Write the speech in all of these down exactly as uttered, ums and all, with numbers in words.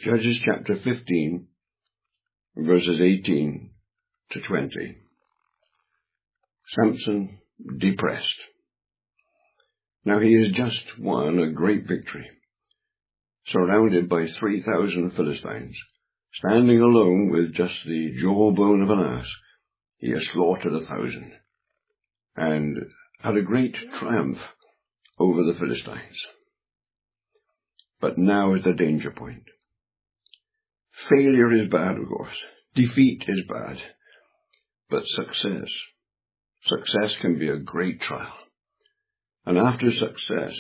Judges chapter fifteen, verses eighteen to twenty. Samson depressed. Now he has just won a great victory, surrounded by three thousand Philistines, standing alone with just the jawbone of an ass. He has slaughtered a thousand, and had a great triumph over the Philistines. But now is the danger point. Failure is bad, of course. Defeat is bad. But success, success can be a great trial. And after success,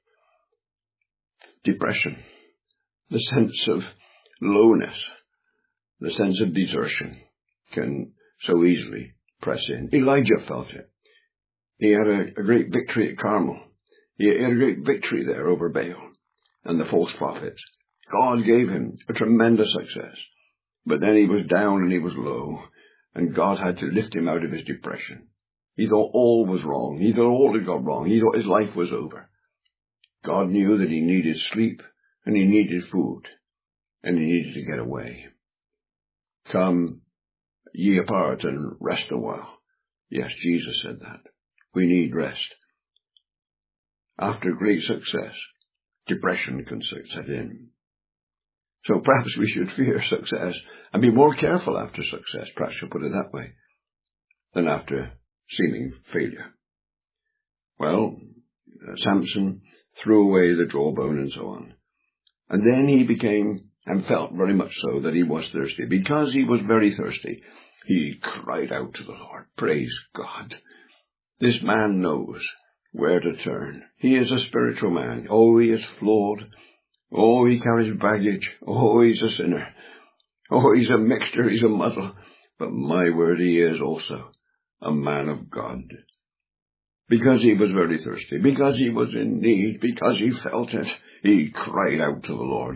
depression, the sense of lowness, the sense of desertion can so easily press in. Elijah felt it. He had a, a great victory at Carmel. He had a great victory there over Baal and the false prophets. God gave him a tremendous success. But then he was down and he was low, and God had to lift him out of his depression. He thought all was wrong. He thought all had gone wrong. He thought his life was over. God knew that he needed sleep, and he needed food, and he needed to get away. Come ye apart and rest a while. Yes, Jesus said that. We need rest. After great success, depression can set in. So perhaps we should fear success and be more careful after success, perhaps you'll put it that way, than after seeming failure. Well, uh, Samson threw away the jawbone and so on. And then he became, and felt very much so, that he was thirsty. Because he was very thirsty, he cried out to the Lord. Praise God. This man knows where to turn. He is a spiritual man. Oh, he is flawed. Oh, he carries baggage. Oh, he's a sinner. Oh, he's a mixture. He's a muddle. But my word, he is also a man of God. Because he was very thirsty, because he was in need, because he felt it, he cried out to the Lord.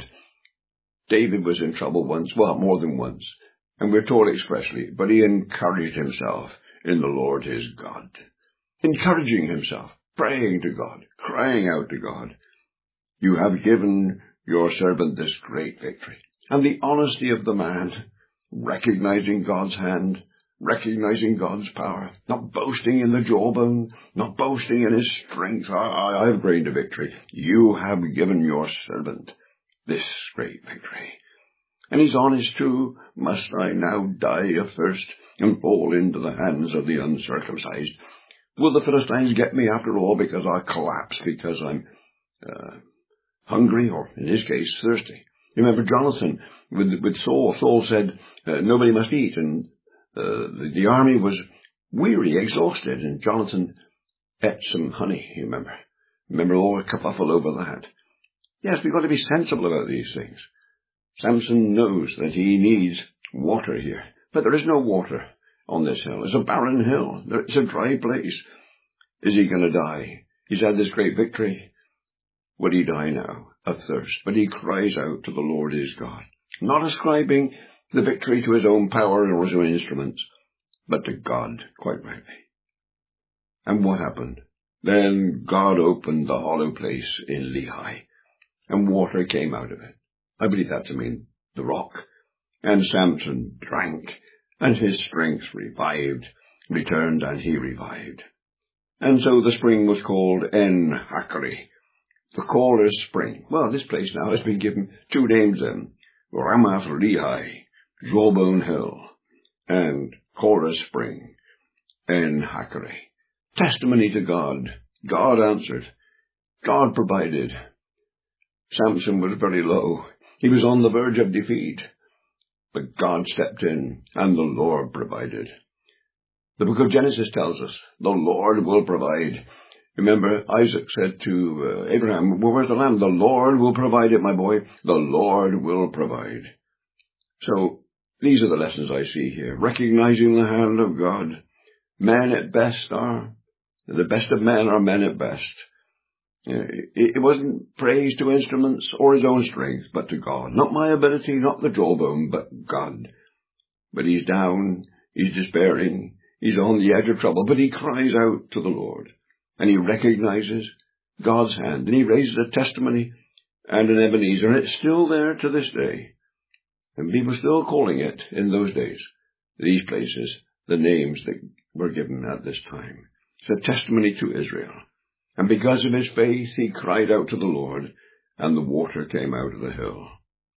David was in trouble once, well, more than once, and we're told expressly, but he encouraged himself in the Lord his God. Encouraging himself, praying to God, crying out to God. You have given your servant this great victory. And the honesty of the man, recognizing God's hand, recognizing God's power, not boasting in the jawbone, not boasting in his strength. I, I have gained a victory. You have given your servant this great victory. And he's honest too. Must I now die of thirst and fall into the hands of the uncircumcised? Will the Philistines get me after all because I collapse because I'm uh, hungry, or in his case, thirsty? Remember Jonathan with, with Saul. Saul said, uh, nobody must eat, and uh, the, the army was weary, exhausted, and Jonathan ate some honey, you remember. Remember all the kerfuffle over that. Yes, we've got to be sensible about these things. Samson knows that he needs water here, but there is no water on this hill. It's a barren hill. It's a dry place. Is he going to die? He's had this great victory. Would he die now of thirst? But he cries out to the Lord his God, not ascribing the victory to his own power or his own instruments, but to God, quite rightly. And what happened? Then God opened the hollow place in Lehi, and water came out of it. I believe that to mean the rock. And Samson drank, and his strength revived, returned, and he revived. And so the spring was called En-Hakkore, the caller's spring. Well, this place now has been given two names then, Ramath Lehi, Jawbone Hill, and Caller's Spring, En-Hakkore. Testimony to God. God answered. God provided. Samson was very low. He was on the verge of defeat. But God stepped in, and the Lord provided. The book of Genesis tells us, the Lord will provide. Remember, Isaac said to uh, Abraham, well, where's the lamb? The Lord will provide it, my boy. The Lord will provide. So, these are the lessons I see here. Recognizing the hand of God. Men at best are, the best of men are men at best. It wasn't praise to instruments or his own strength, but to God. Not my ability, not the jawbone, but God. But he's down, he's despairing, he's on the edge of trouble, but he cries out to the Lord. And he recognizes God's hand, and he raises a testimony and an Ebenezer, and it's still there to this day. And people still calling it, in those days, these places, the names that were given at this time. It's a testimony to Israel. And because of his faith, he cried out to the Lord, and the water came out of the hill.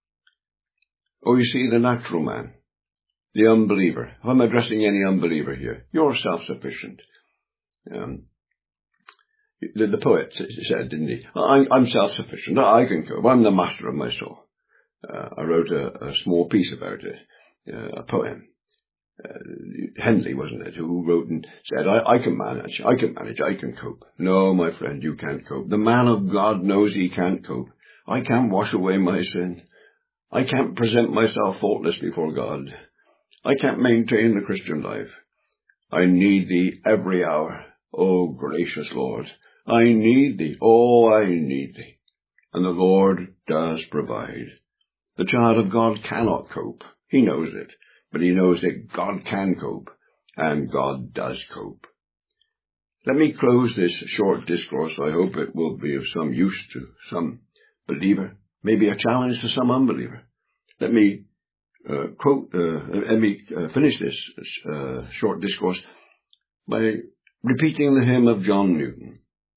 Oh, you see, the natural man, the unbeliever. If I'm addressing any unbeliever here, you're self-sufficient. Um, the, the poet said, didn't he? I'm, I'm self-sufficient. I can cope. I'm the master of my soul. Uh, I wrote a, a small piece about it, uh, a poem. Uh, Henley, wasn't it, who wrote and said, I, I can manage, I can manage, I can cope. No, my friend, you can't cope. The man of God knows he can't cope. I can't wash away my sin. I can't present myself faultless before God. I can't maintain the Christian life. I need thee every hour. Oh, gracious Lord, I need thee. Oh, I need thee. And the Lord does provide. The child of God cannot cope. He knows it. But he knows that God can cope, and God does cope. Let me close this short discourse. I hope it will be of some use to some believer, maybe a challenge to some unbeliever. Let me uh, quote, uh, let me uh, finish this uh, short discourse by repeating the hymn of John Newton.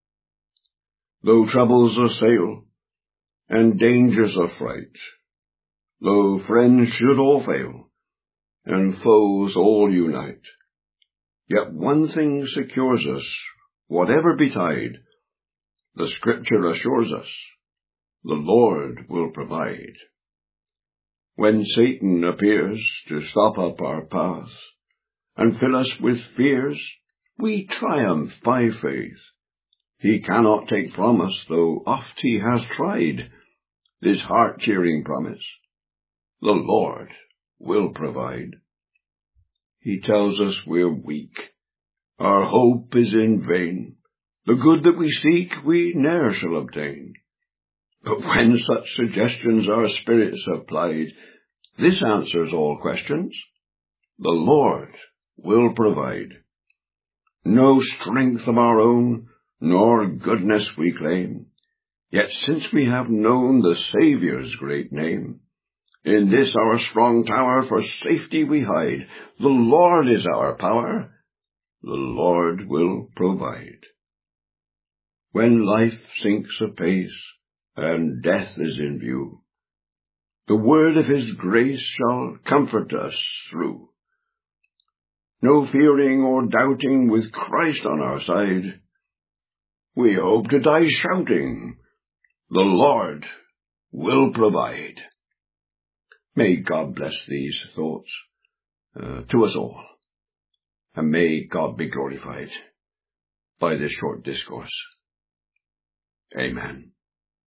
Though troubles assail, and dangers affright, though friends should all fail, and foes all unite, yet one thing secures us, whatever betide, the Scripture assures us, the Lord will provide. When Satan appears to stop up our path, and fill us with fears, we triumph by faith. He cannot take from us, though oft he has tried, this heart-cheering promise, the Lord will provide. He tells us we're weak, our hope is in vain, the good that we seek we ne'er shall obtain. But when such suggestions our spirits have plied, this answers all questions, the Lord will provide. No strength of our own, nor goodness we claim, yet since we have known the Saviour's great name, in this our strong tower for safety we hide. The Lord is our power, the Lord will provide. When life sinks apace, and death is in view, the word of his grace shall comfort us through. No fearing or doubting, with Christ on our side, we hope to die shouting, the Lord will provide. May God bless these thoughts uh, to us all, and may God be glorified by this short discourse. Amen.